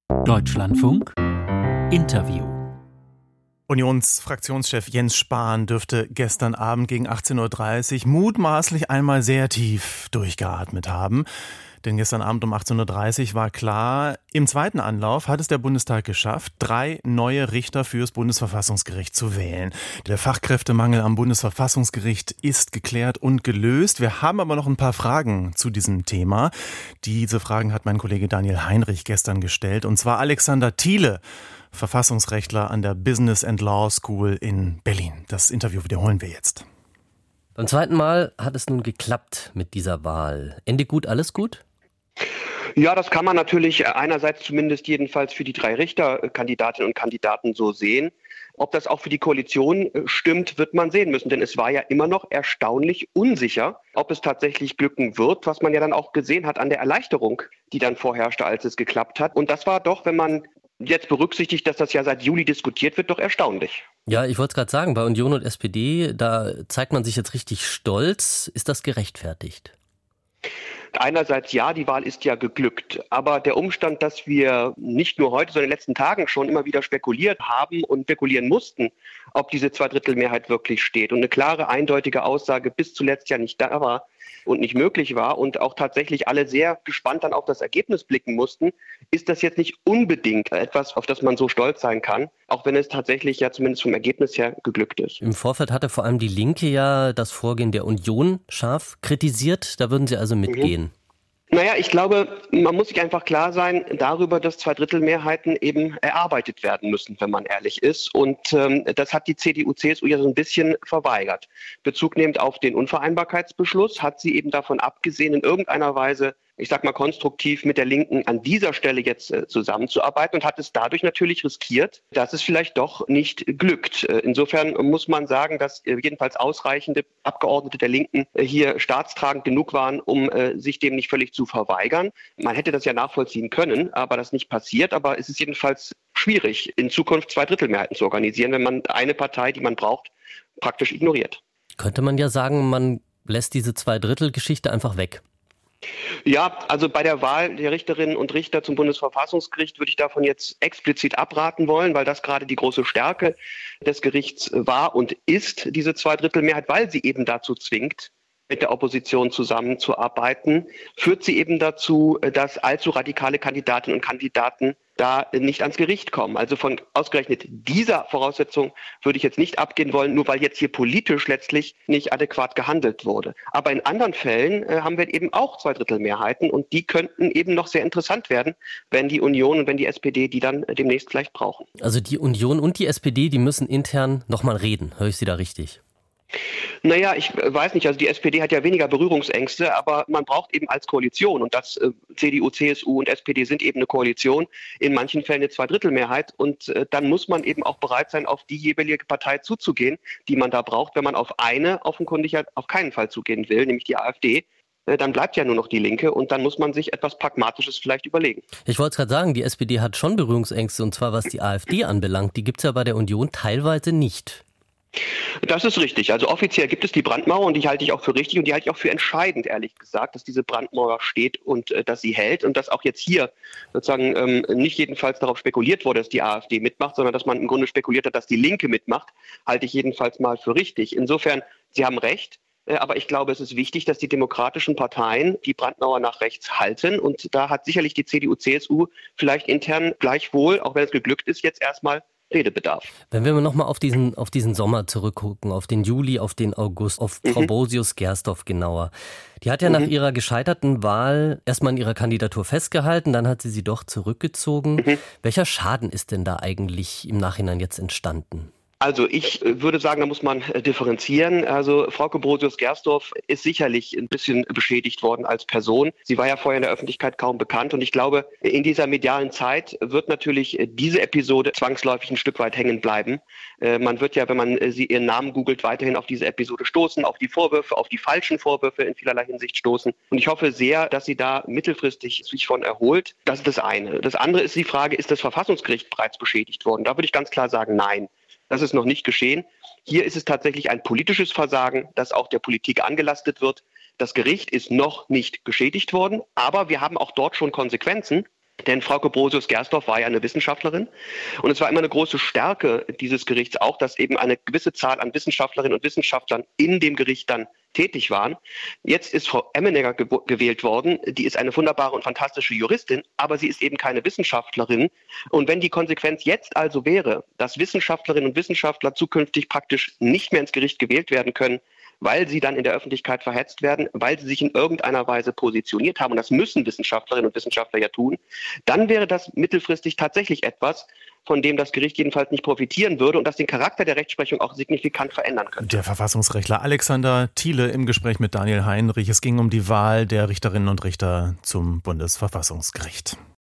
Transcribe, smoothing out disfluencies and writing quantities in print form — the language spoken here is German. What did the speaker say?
Deutschlandfunk Interview. Unionsfraktionschef Jens Spahn dürfte gestern Abend gegen 18.30 Uhr mutmaßlich einmal sehr tief durchgeatmet haben. Denn gestern Abend um 18.30 Uhr war klar, im zweiten Anlauf hat es der Bundestag geschafft, 3 neue Richter fürs Bundesverfassungsgericht zu wählen. Der Fachkräftemangel am Bundesverfassungsgericht ist geklärt und gelöst. Wir haben aber noch ein paar Fragen zu diesem Thema. Diese Fragen hat mein Kollege Daniel Heinrich gestern gestellt. Und zwar Alexander Thiele, Verfassungsrechtler an der Business and Law School in Berlin. Das Interview wiederholen wir jetzt. Beim zweiten Mal hat es nun geklappt mit dieser Wahl. Ende gut, alles gut? Ja, das kann man natürlich einerseits zumindest jedenfalls für die 3 Richterkandidatinnen und Kandidaten so sehen. Ob das auch für die Koalition stimmt, wird man sehen müssen. Denn es war ja immer noch erstaunlich unsicher, ob es tatsächlich glücken wird, was man ja dann auch gesehen hat an der Erleichterung, die dann vorherrschte, als es geklappt hat. Und das war doch, wenn man jetzt berücksichtigt, dass das ja seit Juli diskutiert wird, doch erstaunlich. Ja, ich wollte es gerade sagen, bei Union und SPD, da zeigt man sich jetzt richtig stolz. Ist das gerechtfertigt? Einerseits ja, die Wahl ist ja geglückt. Aber der Umstand, dass wir nicht nur heute, sondern in den letzten Tagen schon immer wieder spekuliert haben und spekulieren mussten, ob diese Zweidrittelmehrheit wirklich steht. Und eine klare, eindeutige Aussage bis zuletzt ja nicht da war und nicht möglich war und auch tatsächlich alle sehr gespannt dann auf das Ergebnis blicken mussten, ist das jetzt nicht unbedingt etwas, auf das man so stolz sein kann, auch wenn es tatsächlich ja zumindest vom Ergebnis her geglückt ist. Im Vorfeld hatte vor allem die Linke ja das Vorgehen der Union scharf kritisiert. Da würden Sie also mitgehen. Naja, ich glaube, man muss sich einfach klar sein darüber, dass Zweidrittelmehrheiten eben erarbeitet werden müssen, wenn man ehrlich ist. Und das hat die CDU, CSU ja so ein bisschen verweigert. Bezug nehmend auf den Unvereinbarkeitsbeschluss hat sie eben davon abgesehen, in irgendeiner Weise, ich sag mal konstruktiv mit der Linken an dieser Stelle jetzt zusammenzuarbeiten und hat es dadurch natürlich riskiert, dass es vielleicht doch nicht glückt. Insofern muss man sagen, dass jedenfalls ausreichende Abgeordnete der Linken hier staatstragend genug waren, um sich dem nicht völlig zu verweigern. Man hätte das ja nachvollziehen können, aber das nicht passiert. Aber es ist jedenfalls schwierig, in Zukunft Zweidrittelmehrheiten zu organisieren, wenn man eine Partei, die man braucht, praktisch ignoriert. Könnte man ja sagen, man lässt diese Zweidrittel-Geschichte einfach weg. Ja, also bei der Wahl der Richterinnen und Richter zum Bundesverfassungsgericht würde ich davon jetzt explizit abraten wollen, weil das gerade die große Stärke des Gerichts war und ist, diese Zweidrittelmehrheit, weil sie eben dazu zwingt, mit der Opposition zusammenzuarbeiten, führt sie eben dazu, dass allzu radikale Kandidatinnen und Kandidaten da nicht ans Gericht kommen. Also von ausgerechnet dieser Voraussetzung würde ich jetzt nicht abgehen wollen, nur weil jetzt hier politisch letztlich nicht adäquat gehandelt wurde. Aber in anderen Fällen haben wir eben auch Zweidrittelmehrheiten und die könnten eben noch sehr interessant werden, wenn die Union und wenn die SPD die dann demnächst vielleicht brauchen. Also die Union und die SPD, die müssen intern nochmal reden. Höre ich Sie da richtig? Naja, ich weiß nicht, also die SPD hat ja weniger Berührungsängste, aber man braucht eben als Koalition und das CDU, CSU und SPD sind eben eine Koalition, in manchen Fällen eine Zweidrittelmehrheit und dann muss man eben auch bereit sein, auf die jeweilige Partei zuzugehen, die man da braucht, wenn man auf eine offenkundig auf keinen Fall zugehen will, nämlich die AfD. Dann bleibt ja nur noch die Linke und dann muss man sich etwas Pragmatisches vielleicht überlegen. Ich wollte es gerade sagen, die SPD hat schon Berührungsängste und zwar was die AfD anbelangt, die gibt es ja bei der Union teilweise nicht. Das ist richtig. Also offiziell gibt es die Brandmauer und die halte ich auch für richtig und die halte ich auch für entscheidend, ehrlich gesagt, dass diese Brandmauer steht und dass sie hält und dass auch jetzt hier sozusagen nicht jedenfalls darauf spekuliert wurde, dass die AfD mitmacht, sondern dass man im Grunde spekuliert hat, dass die Linke mitmacht, halte ich jedenfalls mal für richtig. Insofern, Sie haben recht. Aber ich glaube, es ist wichtig, dass die demokratischen Parteien die Brandmauer nach rechts halten. Und da hat sicherlich die CDU, CSU vielleicht intern gleichwohl, auch wenn es geglückt ist, jetzt erstmal Redebedarf. Wenn wir nochmal auf diesen Sommer zurückgucken, auf den Juli, auf den August, auf Frau Bosius-Gersdorf genauer. Die hat ja nach ihrer gescheiterten Wahl erstmal an ihrer Kandidatur festgehalten, dann hat sie doch zurückgezogen. Welcher Schaden ist denn da eigentlich im Nachhinein jetzt entstanden? Also ich würde sagen, da muss man differenzieren. Also Frauke Bosius-Gersdorf ist sicherlich ein bisschen beschädigt worden als Person. Sie war ja vorher in der Öffentlichkeit kaum bekannt und ich glaube, in dieser medialen Zeit wird natürlich diese Episode zwangsläufig ein Stück weit hängen bleiben. Man wird ja, wenn man ihren Namen googelt, weiterhin auf diese Episode stoßen, auf die Vorwürfe, auf die falschen Vorwürfe in vielerlei Hinsicht stoßen. Und ich hoffe sehr, dass sie da mittelfristig sich von erholt. Das ist das eine. Das andere ist die Frage, ist das Verfassungsgericht bereits beschädigt worden? Da würde ich ganz klar sagen, nein. Das ist noch nicht geschehen. Hier ist es tatsächlich ein politisches Versagen, das auch der Politik angelastet wird. Das Gericht ist noch nicht geschädigt worden, aber wir haben auch dort schon Konsequenzen. Denn Frauke Brosius-Gersdorf war ja eine Wissenschaftlerin und es war immer eine große Stärke dieses Gerichts auch, dass eben eine gewisse Zahl an Wissenschaftlerinnen und Wissenschaftlern in dem Gericht dann tätig waren. Jetzt ist Frau Emmenegger gewählt worden. Die ist eine wunderbare und fantastische Juristin, aber sie ist eben keine Wissenschaftlerin. Und wenn die Konsequenz jetzt also wäre, dass Wissenschaftlerinnen und Wissenschaftler zukünftig praktisch nicht mehr ins Gericht gewählt werden können, weil sie dann in der Öffentlichkeit verhetzt werden, weil sie sich in irgendeiner Weise positioniert haben, und das müssen Wissenschaftlerinnen und Wissenschaftler ja tun, dann wäre das mittelfristig tatsächlich etwas, von dem das Gericht jedenfalls nicht profitieren würde und das den Charakter der Rechtsprechung auch signifikant verändern könnte. Der Verfassungsrechtler Alexander Thiele im Gespräch mit Daniel Heinrich. Es ging um die Wahl der Richterinnen und Richter zum Bundesverfassungsgericht.